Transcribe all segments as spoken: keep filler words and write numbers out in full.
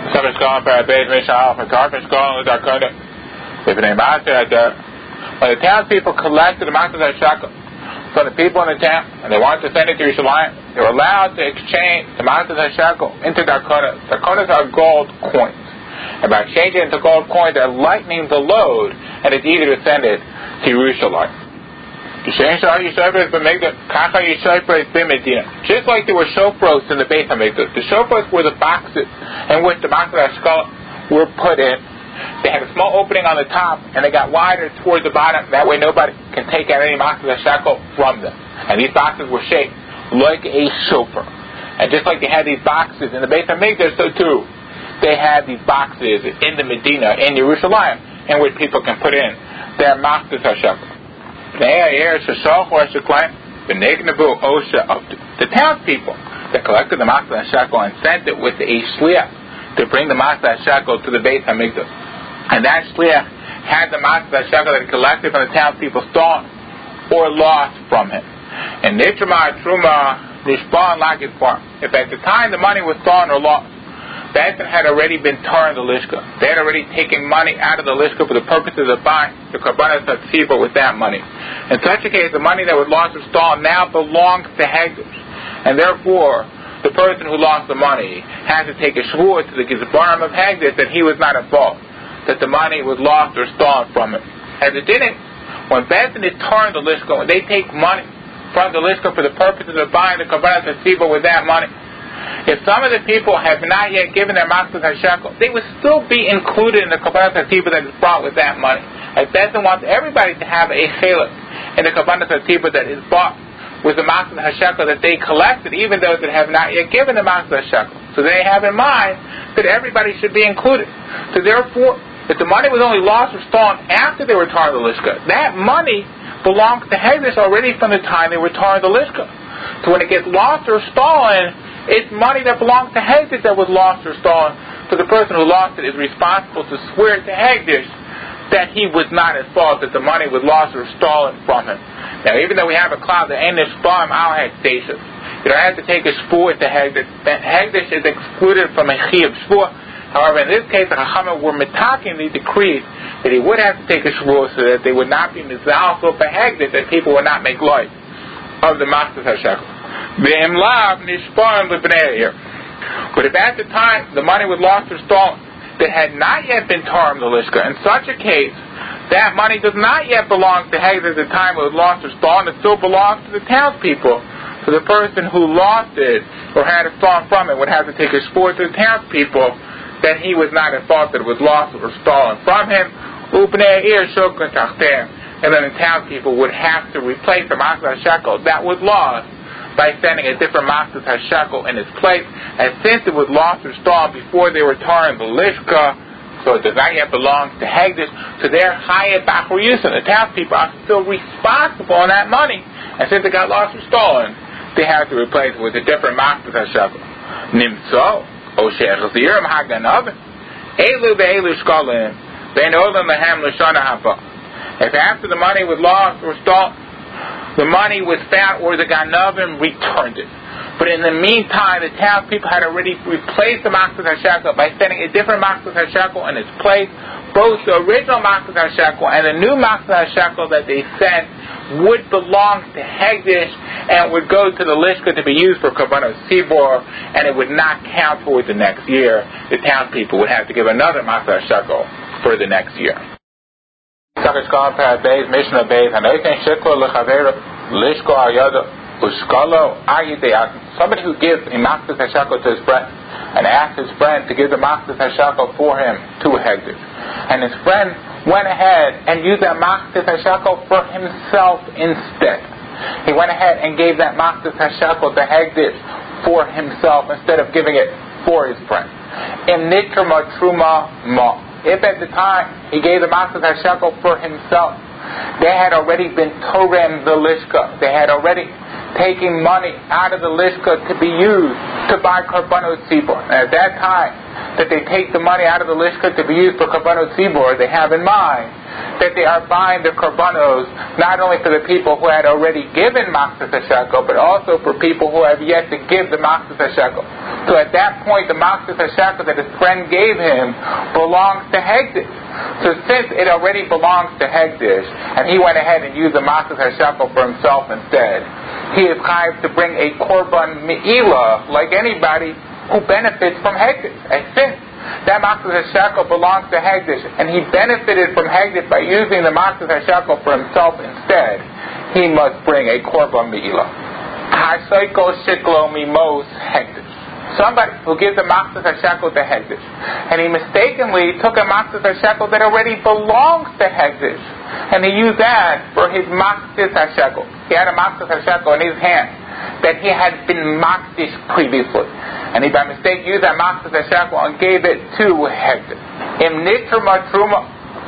Somebody's calling for a base mission off a carpet calling with our credit. If it ain't master at the when the townspeople collected the masters of shekel from the people in the town and they wanted to send it to Yerushalayim, they were allowed to exchange the masters of shekel into darkonas. Darkonas are gold coins. And by exchanging it into gold coins, they're lightening the load, and it's easier to send it to Yerushalayim. Just like there were shofros in the Beit HaMikdash, the shofros were the boxes in which the masters of shekel were put in. They had a small opening on the top, and they got wider towards the bottom. That way nobody can take out any masters of shekel from them. And these boxes were shaped like a shofar. And just like they had these boxes in the Beit HaMikdash, so too they had these boxes in the Medina, in Yerushalayim, in which people can put in their masters of shekel. The townspeople that collected the masters of shekel and sent it with a shliach to bring the masters of shekel to the Beit HaMikdash. And that shliach had the masters of shekel that he collected from the townspeople stolen or lost from him. And nitruma truma nishban lagid farm. If at the time the money was stolen or lost, Benson had already been torn the lishka. They had already taken money out of the lishka for the purposes of buying the karbanos hatzibah with that money. In such a case, the money that was lost or stolen now belongs to Hegdish, and therefore the person who lost the money has to take a shvuah to the gizbarim of Hegdish that he was not at fault, that the money was lost or stolen from him. As it didn't, when Benson is torn the lishka, when they take money from the lishka for the purposes of buying the karbanos hatzibah with that money, if some of the people have not yet given their masters hashekel, they would still be included in the karbanos hatzibah that is brought with that money. As Benson wants everybody to have a chelik in the karbanos hatzibah that is bought with the masters hashekel that they collected, even those that have not yet given the masters hashekel. So they have in mind that everybody should be included. So therefore, if the money was only lost or stolen after they were torn the lishka, that money belongs to Hegdish already from the time they were torn the lishka. So when it gets lost or stolen, it's money that belongs to Hegdish that was lost or stolen. So the person who lost it is responsible to swear to Hegdish that he was not at fault, that the money was lost or stolen from him. Now, even though we have a cloud that ain't a spam al Hegdish, you don't have to take a shvuah to Hegdish. Hegdish is excluded from a chiyuv shvuah. However, in this case, the Chachamim were mitaking the decree that he would have to take a shvuah so that they would not be mizal for Hegdish, that people would not make light of the masters hashekel. But if at the time the money was lost or stolen that had not yet been torn the lishka, in such a case, that money does not yet belong to Hegdish at the time it was lost or stolen. It still belongs to the townspeople. So the person who lost it or had it stolen from it would have to take a shvuah to the townspeople that he was not at fault, that it was lost or stolen from him. And then the townspeople would have to replace the masters hashekel that was lost by sending a different masters hashekel in its place. And since it was lost or stolen before they were torn the lishka, so it does not yet belong to Hegdish, so they're hayat b'achur yusin. The townspeople are still responsible on that money. And since it got lost or stolen, they have to replace it with a different masters hashekel. Nimtzo, Osher Zirim Haganav, Elu be'elu shkolim, ben olam lehem l'shana haba. If after the money was lost or stolen, the money was found or the Ganavim returned it. But in the meantime, the townspeople had already replaced the masters hashekel by sending a different masters hashekel in its place. Both the original masters hashekel and the new masters hashekel that they sent would belong to Hegdish and would go to the lishka to be used for karbanos tzibor, and it would not count for the next year. The townspeople would have to give another master shekel for the next year. Somebody who gives a master shekel to his friend and asks his friend to give the master shekel for him to Hegdish, and his friend went ahead and used that master shekel for himself instead. He went ahead and gave that master shekel to Hegdish for himself instead of giving it for his friend. In nitruma truma ma. If at the time he gave the master shekel for himself, they had already been torem the lishka. They had already taken money out of the lishka to be used to buy karbanos tzibor. And at that time that they take the money out of the lishka to be used for karbanos tzibor, they have in mind that they are buying the korbanos not only for the people who had already given Machzas HaShekel, but also for people who have yet to give the Machzas HaShekel. So at that point, the Machzas HaShekel that his friend gave him belongs to Hegdish. So since it already belongs to Hegdish, and he went ahead and used the Machzas HaShekel for himself instead, he is chayav to bring a korban me'ilah like anybody who benefits from Hegdish. And since that Machzas HaShekel belongs to Hegdish, and he benefited from Hegdish by using the Machzas HaShekel for himself instead, he must bring a korban me'ilah. Ha'soiko shiklo mimos Hegdish. Somebody who gives a Machzas HaShekel to Hegdish, and he mistakenly took a Machzas HaShekel that already belongs to Hegdish, and he used that for his Machzas HaShekel. He had a Machzas HaShekel in his hand that he had been Machdish previously, and he by mistake used that Machzas HaShekel and gave it to Hegdish. Im nitruma truma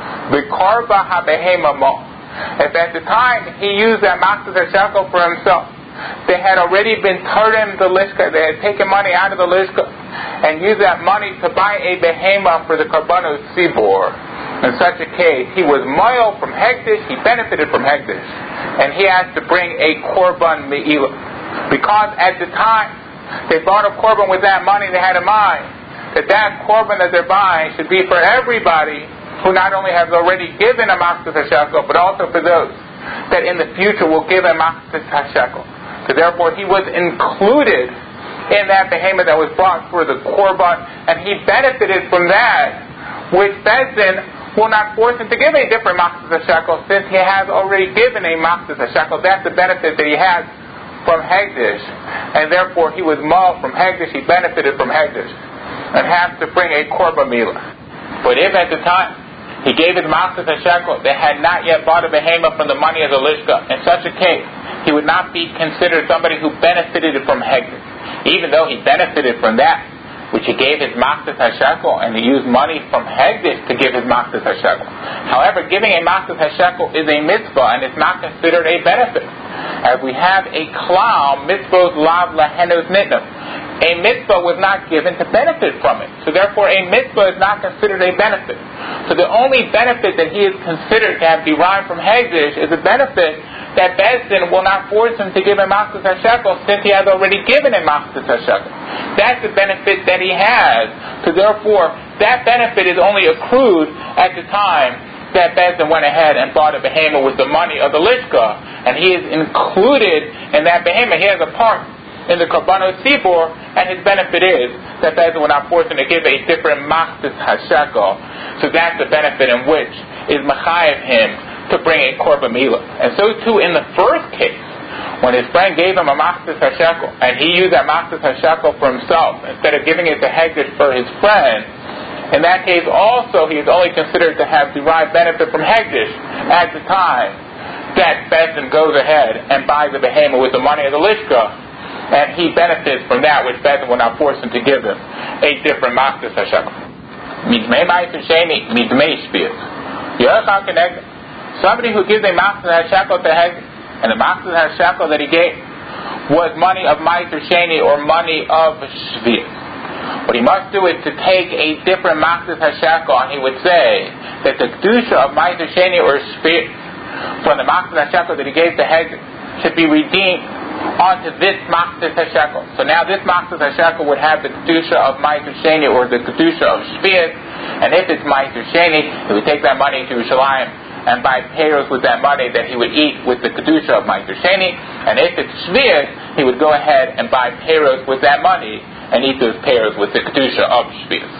v'karba habehema mo. If at the time he used that Machzas HaShekel for himself, they had already been turning the lishka, they had taken money out of the lishka and used that money to buy a behema for the korbanos tzibor. In such a case, he was moil from Hegdish, he benefited from Hegdish, and he has to bring a korban me'ilah. Because at the time they bought a korban with that money, they had in mind that that korban that they're buying should be for everybody who not only has already given a Machzas HaShekel, but also for those that in the future will give a Machzas HaShekel. So therefore he was included in that behemoth that was brought for the korban, and he benefited from that, which Beis Din will not force him to give a different Machzas HaShekel, since he has already given a Machzas HaShekel. That's the benefit that he has from Hegdish, and therefore he was mauled from Hegdish, he benefited from Hegdish, and has to bring a korban milah. But if at the time he gave his Machzas HaShekel, they had not yet bought a behemoth from the money of the lishka, in such a case he would not be considered somebody who benefited from Hegdish, even though he benefited from that which he gave his Machzas HaShekel, and he used money from Hegdish to give his Machzas HaShekel. However, giving a Machzas HaShekel is a mitzvah, and it's not considered a benefit. As we have a klal, mitzvos lav lahenos nitnos. A mitzvah was not given to benefit from it. So therefore a mitzvah is not considered a benefit. So the only benefit that he is considered to have derived from Hegdish is a benefit that Beis Din will not force him to give a Machzas HaShekel, since he has already given a Machzas HaShekel. That's the benefit that he has. So therefore that benefit is only accrued at the time that Beis Din went ahead and bought a behemoth with the money of the lishka, and he is included in that behemoth. He has a part in the korbanos tzibor, and his benefit is that Beis Din will not force him to give a different Machzas HaShekel. So that's the benefit in which is mechayev him to bring a korban milah. And so too in the first case, when his friend gave him a Machzas HaShekel, and he used that Machzas HaShekel for himself instead of giving it to Hegdish for his friend, in that case also he is only considered to have derived benefit from Hegdish at the time that Beis Din goes ahead and buys the behemoth with the money of the lishka, and he benefits from that which Beis Din will not force him to give him a different Machzas HaShekel. Midmei ma'aser sheni, midmei shvius. Yerachal keneged. Somebody who gives a Machzas HaShekel to Hegdish, and the Machzas HaShekel that he gave was money of ma'aser sheni, or money of shvius. What he must do is to take a different Machzas HaShekel, and he would say that the kedusha of ma'aser sheni or shvius from the Machzas HaShekel that he gave to Hegdish should be redeemed onto this Machzas HaShekel. So now this Machzas HaShekel would have the kedusha of ma'aser sheni, or the kedusha of shvius, and if it's ma'aser sheni, he would take that money to Yerushalayim and buy payros with that money that he would eat with the kedusha of ma'aser sheni, and if it's shvius, he would go ahead and buy payros with that money and eat those payros with the kedusha of shvius.